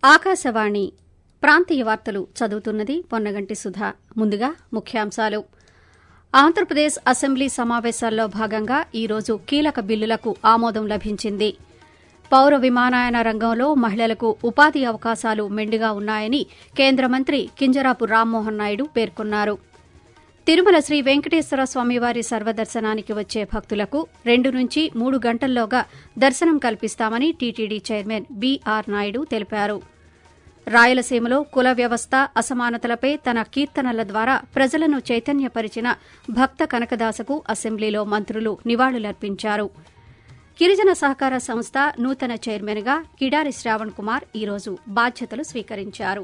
ఆకాశవాణి ప్రాంతీయ వార్తలు చదువుతున్నది పొన్నగంటి సుధా. ముందుగా ముఖ్యాంశాలు. ఆంధ్రప్రదేశ్ అసెంబ్లీ సమావేశాల్లో భాగంగా ఈరోజు కీలక బిల్లులకు ఆమోదం లభించింది. పౌర విమానయాన రంగంలో మహిళలకు ఉపాధి అవకాశాలు మెండుగా ఉన్నాయని కేంద్ర మంత్రి కింజరాపు రామ్మోహన్ నాయుడు పేర్కొన్నారు. తిరుమల శ్రీ వెంకటేశ్వర స్వామివారి సర్వదర్శనానికి వచ్చే భక్తులకు 2 నుంచి 3 గంటల్లోగా దర్శనం కల్పిస్తామని టీటీడీ చైర్మన్ బీఆర్ నాయుడు తెలిపారు. రాయలసీమలో కుల వ్యవస్థ అసమానతలపై తన కీర్తనల ద్వారా ప్రజలను చైతన్యపరిచిన భక్త కనకదాసకు అసెంబ్లీలో మంత్రులు నివాళులర్పించారు. గిరిజన సహకార సంస్థ నూతన చైర్మన్గా కిడారి శ్రావణ్ కుమార్ ఈరోజు బాధ్యతలు స్వీకరించారు.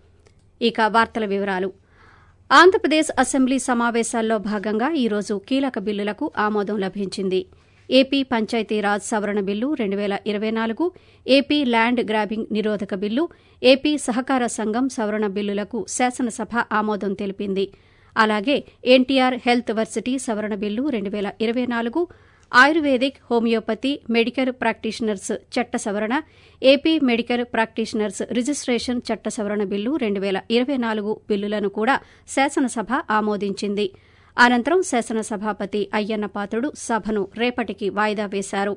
ఇక వార్తల వివరాలు. ఆంధ్రప్రదేశ్ అసెంబ్లీ సమావేశాల్లో భాగంగా ఈరోజు కీలక బిల్లులకు ఆమోదం లభించింది. ఏపీ పంచాయతీరాజ్ సవరణ బిల్లు 2024, ఏపీ ల్యాండ్ గ్రాబింగ్ నిరోధక బిల్లు, ఏపీ సహకార సంఘం సవరణ బిల్లులకు శాసనసభ ఆమోదం తెలిపింది. అలాగే ఎన్టీఆర్ హెల్త్ వర్సిటీ సవరణ bill 2024, ayurvedic, homeopathy, medical practitioners చట్ట సవరణ, ఏపీ మెడికల్ ప్రాక్టీషనర్స్ రిజిస్టేషన్ చట్ట సవరణ బిల్లు 2024 బిల్లులను కూడా శాసనసభ ఆమోదించింది. అనంతరం శాసనసభాపతి అయ్యన్న పాత్రుడు సభను రేపటికి వాయిదా వేశారు.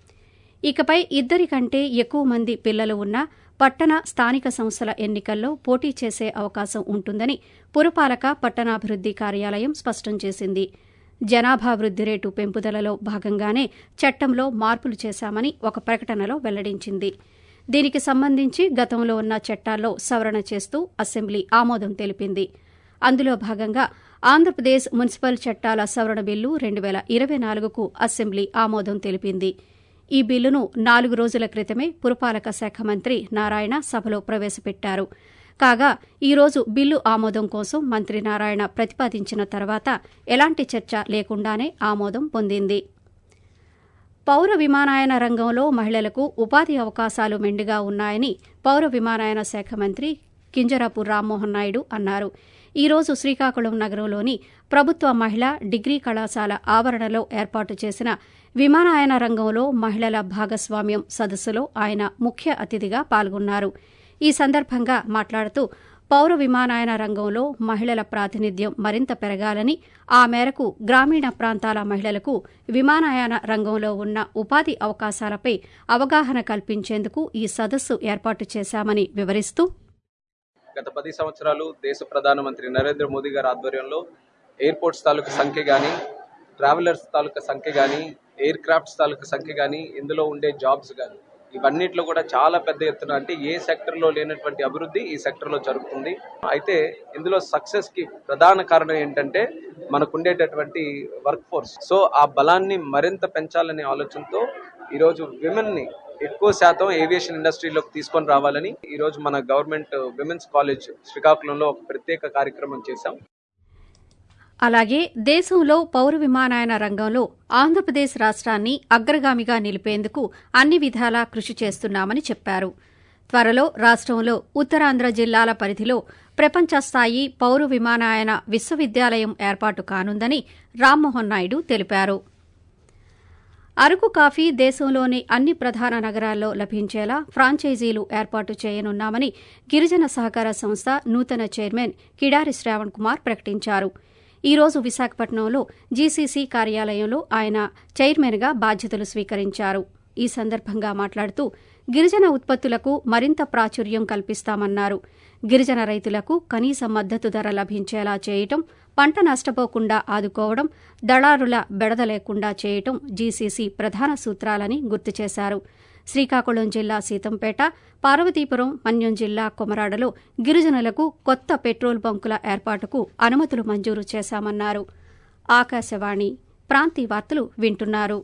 ఇకపై 2 కంటే ఎక్కువ మంది పిల్లలు ఉన్న పట్టణ స్థానిక సంస్థల ఎన్నికల్లో పోటీ చేసే అవకాశం ఉంటుందని పురపాలక పట్టణాభివృద్ది కార్యాలయం స్పష్టం చేసింది. జనాభా వృద్ది రేటు పెంపుదలలో భాగంగానే చట్టంలో మార్పులు చేశామని ఒక ప్రకటనలో వెల్లడించింది. దీనికి సంబంధించి గతంలో ఉన్న చట్టాల్లో సవరణ చేస్తూ అసెంబ్లీ ఆమోదం తెలిపింది. అందులో భాగంగా ఆంధ్రప్రదేశ్ మున్సిపల్ చట్టాల సవరణ బిల్లు 2024కు అసెంబ్లీ ఆమోదం తెలిపింది. ఈ బిల్లును 4 రోజుల క్రితమే పురపాలక శాఖ మంత్రి నారాయణ సభలో ప్రవేశపెట్టారు. కాగా ఈరోజు బిల్లు ఆమోదం కోసం మంత్రి నారాయణ ప్రతిపాదించిన తర్వాత ఎలాంటి చర్చ లేకుండానే ఆమోదం పొందింది. పౌర విమానయాన రంగంలో మహిళలకు ఉపాధి అవకాశాలు మెండుగా ఉన్నాయని పౌర విమానయాన శాఖ మంత్రి కింజరాపు రామ్మోహన్ నాయుడు అన్నారు. ఈరోజు శ్రీకాకుళం నగరంలోని ప్రభుత్వ మహిళా డిగ్రీ కళాశాల ఆవరణలో ఏర్పాటు చేసిన విమానయాన రంగంలో మహిళల భాగస్వామ్యం సదస్సులో ఆయన ముఖ్య అతిథిగా పాల్గొన్నారు. ఈ సందర్భంగా మాట్లాడుతూ పౌర విమానయాన రంగంలో మహిళల ప్రాతినిధ్యం మరింత పెరగాలని, ఆ మేరకు గ్రామీణ ప్రాంతాల మహిళలకు విమానయాన రంగంలో ఉన్న ఉపాధి అవకాశాలపై అవగాహన కల్పించేందుకు ఈ సదస్సు ఏర్పాటు చేశామని వివరిస్తూ, గత 10 సంవత్సరాలు దేశ ప్రధానమంత్రి నరేంద్ర మోదీ గారి ఆధ్వర్యంలో ఎయిర్పోర్ట్స్ తాలూకు సంఖ్య కానీ, ట్రావెలర్స్ తాలూకు సంఖ్య కానీ, ఎయిర్ క్రాఫ్ట్స్ తాలూకు సంఖ్య కానీ, ఇందులో ఉండే జాబ్స్ కానీ, ఇవన్నిట్లో కూడా చాలా పెద్ద ఎత్తున, అంటే ఏ సెక్టర్లో లేనటువంటి అభివృద్ధి ఈ సెక్టర్లో జరుగుతుంది. అయితే ఇందులో సక్సెస్ కి ప్రధాన కారణం ఏంటంటే మనకుండేటటువంటి వర్క్ ఫోర్స్. సో ఆ బలాన్ని మరింత పెంచాలనే ఆలోచనతో ఈరోజు విమెన్ ని ఎక్కువ శాతం ఏవియేషన్ ఇండస్ట్రీలోకి తీసుకొని రావాలని ఈరోజు మన గవర్నమెంట్ విమెన్స్ కాలేజ్ శ్రీకాకుళంలో ఒక ప్రత్యేక కార్యక్రమం చేశాం. అలాగే దేశంలో పౌర విమానయాన రంగంలో ఆంధ్రప్రదేశ్ రాష్ట్రాన్ని అగ్రగామిగా నిలిపేందుకు అన్ని విధాలా కృషి చేస్తున్నామని చెప్పారు. త్వరలో రాష్ట్రంలో ఉత్తరాంధ్ర జిల్లాల పరిధిలో ప్రపంచ స్థాయి పౌర విమానయాన విశ్వవిద్యాలయం ఏర్పాటు కానుందని రామ్మోహన్ నాయుడు తెలిపారు. అరకు కాఫీ దేశంలోని అన్ని ప్రధాన నగరాల్లో లభించేలా ఫ్రాంచైజీలు ఏర్పాటు చేయనున్నామని గిరిజన సహకార సంస్థ నూతన చైర్మన్ కిడారి శ్రావణ్ కుమార్ ప్రకటించారు. ఈరోజు విశాఖపట్నంలో జీసీసీ కార్యాలయంలో ఆయన చైర్మన్గా బాధ్యతలు స్వీకరించారు. ఈ సందర్భంగా మాట్లాడుతూ గిరిజన ఉత్పత్తులకు మరింత ప్రాచుర్యం కల్పిస్తామన్నారు. గిరిజన రైతులకు కనీస మద్దతు ధర లభించేలా చేయటం, పంట నష్టపోకుండా ఆదుకోవడం, దళారుల బెడద లేకుండా చేయటం జీసీసీ ప్రధాన సూత్రాలని గుర్తు చేశారు. శ్రీకాకుళం జిల్లా సీతంపేట, పార్వతీపురం, మన్యం జిల్లా కొమరాడలో గిరిజనులకు కొత్త పెట్రోల్ బంకుల ఏర్పాటుకు అనుమతులు మంజూరు చేశామన్నారు. ఆకాశవాణి ప్రాంతీయ వార్తలు వింటున్నారు.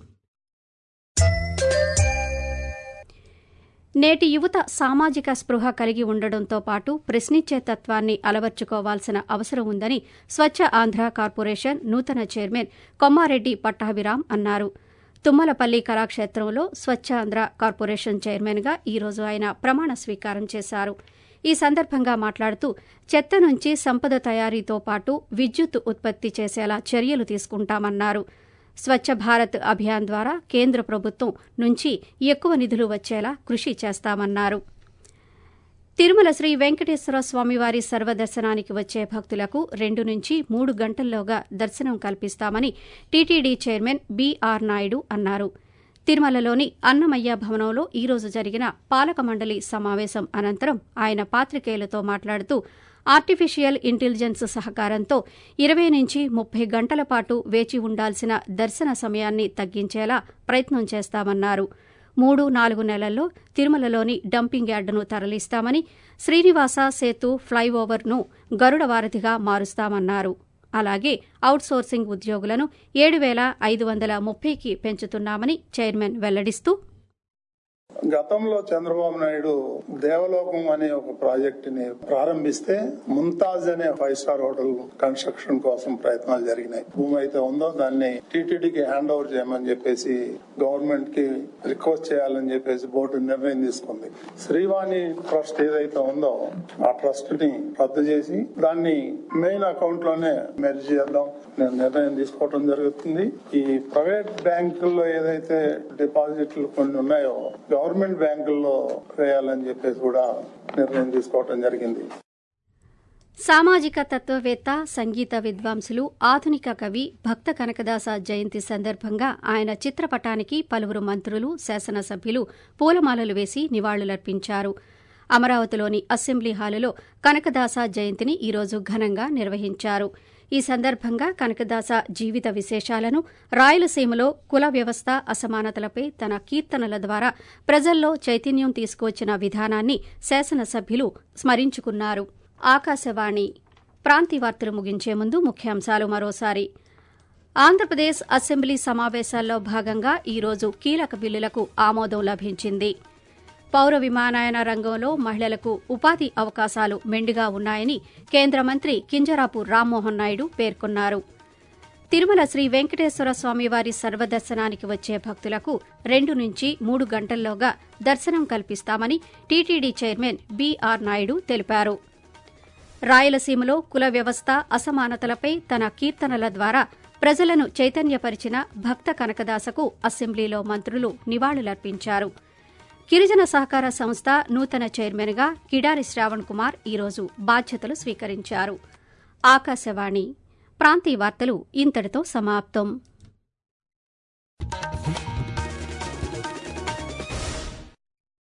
నేటి యువత సామాజిక స్పృహ కలిగి ఉండడంతో పాటు ప్రశ్నించే తత్వాన్ని అలవర్చుకోవాల్సిన అవసరం ఉందని స్వచ్ఛ ఆంధ్ర కార్పొరేషన్ నూతన చైర్మన్ కొమ్మారెడ్డి పట్టాభిరాం అన్నారు. తుమ్మలపల్లి కళాక్షేత్రంలో స్వచ్ఛ ఆంధ్ర కార్పొరేషన్ చైర్మన్గా ఈరోజు ఆయన ప్రమాణ స్వీకారం చేశారు. ఈ సందర్భంగా మాట్లాడుతూ చెత్త నుంచి సంపద తయారీతో పాటు విద్యుత్ ఉత్పత్తి చేసేలా చర్యలు తీసుకుంటామన్నారు. స్వచ్ఛ భారత్ అభియాన్ ద్వారా కేంద్ర ప్రభుత్వం నుంచి ఎక్కువ నిధులు వచ్చేలా కృషి చేస్తామన్నారు. తిరుమల శ్రీ వెంకటేశ్వర స్వామివారి సర్వదర్శనానికి వచ్చే భక్తులకు 2 నుంచి 3 గంటల్లోగా దర్శనం కల్పిస్తామని టీటీడీ చైర్మన్ బీఆర్ నాయుడు అన్నారు. తిరుమలలోని అన్నమయ్య భవనంలో ఈ రోజు జరిగిన పాలక మండలి సమావేశం అనంతరం ఆయన పాత్రికేయులతో మాట్లాడుతూ ఆర్టిఫిషియల్ ఇంటెలిజెన్స్ సహకారంతో 20 నుంచి 30 గంటల పాటు వేచి ఉండాల్సిన దర్శన సమయాన్ని తగ్గించేలా ప్రయత్నం చేస్తామన్నారు. 3-4 నెలల్లో తిరుమలలోని డంపింగ్ యార్డును తరలిస్తామని, శ్రీనివాస సేతు ఫ్లైఓవర్ను గరుడ వారధిగా మారుస్తామన్నారు. అలాగే అవుట్సోర్సింగ్ ఉద్యోగులను 7,530కి పెంచుతున్నామని చైర్మన్ వెల్లడిస్తూ, గతంలో చంద్రబాబు నాయుడు దేవలోకం అనే ఒక ప్రాజెక్ట్ ని ప్రారంభిస్తే ముంతాజ్ అనే 5-స్టార్ హోటల్ కన్స్ట్రక్షన్ కోసం ప్రయత్నాలు జరిగినాయి. భూమి అయితే ఉందో దాన్ని టీటీడీకి హ్యాండ్ ఓవర్ చేయమని చెప్పేసి గవర్నమెంట్ కి రిక్వెస్ట్ చేయాలని చెప్పేసి బోర్డు నిర్ణయం తీసుకుంది. శ్రీవాణి ట్రస్ట్ ఏదైతే ఉందో ఆ ట్రస్ట్ ని రద్దు చేసి దాన్ని మెయిన్ అకౌంట్ లోనే మెర్జ్ చేద్దాం నిర్ణయం తీసుకోవడం జరుగుతుంది. ఈ ప్రైవేట్ బ్యాంకుల్లో ఏదైతే డిపాజిట్లు కొన్ని ఉన్నాయో గవర్నమెంట్ బ్యాంకుల్లో వేయాలని చెప్పేసి కూడా నిర్ణయం తీసుకోవడం జరిగింది. సామాజిక తత్వవేత్త, సంగీత విద్వాంసులు, ఆధునిక కవి భక్త కనకదాస జయంతి సందర్భంగా ఆయన చిత్రపటానికి పలువురు మంత్రులు, శాసనసభ్యులు పూలమాలలు వేసి నివాళులర్పించారు. అమరావతిలోని అసెంబ్లీ హాలులో కనకదాస జయంతిని ఈరోజు ఘనంగా నిర్వహించారు. ఈ సందర్భంగా కనకదాస జీవిత విశేషాలను, రాయలసీమలో కుల వ్యవస్థ అసమానతలపై తన కీర్తనల ద్వారా ప్రజల్లో చైతన్యం తీసుకువచ్చిన విధానాన్ని శాసనసభ్యులు స్మరించుకున్నారు. ఆకాశవాణి ప్రాంతీయ వార్తలు ముగించే ముందు ముఖ్యాంశాలు మరోసారి. ఆంధ్రప్రదేశ్ అసెంబ్లీ సమావేశాల్లో భాగంగా ఈరోజు కీలక బిల్లులకు ఆమోదం లభించింది. పౌర విమానయాన రంగంలో మహిళలకు ఉపాధి అవకాశాలు మెండుగా ఉన్నాయని కేంద్ర మంత్రి కింజరాపు రామ్మోహన్ నాయుడు పేర్కొన్నారు. తిరుమల శ్రీ వెంకటేశ్వర స్వామివారి సర్వదర్శనానికి వచ్చే భక్తులకు 2 నుంచి 3 గంటల్లోగా దర్శనం కల్పిస్తామని టీటీడీ చైర్మన్ బీఆర్ నాయుడు తెలిపారు. రాయలసీమలో కుల వ్యవస్థ అసమానతలపై తన కీర్తనల ద్వారా ప్రజలను చైతన్యపరిచిన భక్త కనకదాసకు అసెంబ్లీలో మంత్రులు నివాళులర్పించారు. గిరిజన సహకార సంస్థ నూతన చైర్మన్గా కిడారి శ్రావణ్ కుమార్ ఈరోజు బాధ్యతలు స్వీకరించారు. ఆకాశవాణి ప్రాంతీయ వార్తలు ఇంతటితో సమాప్తం.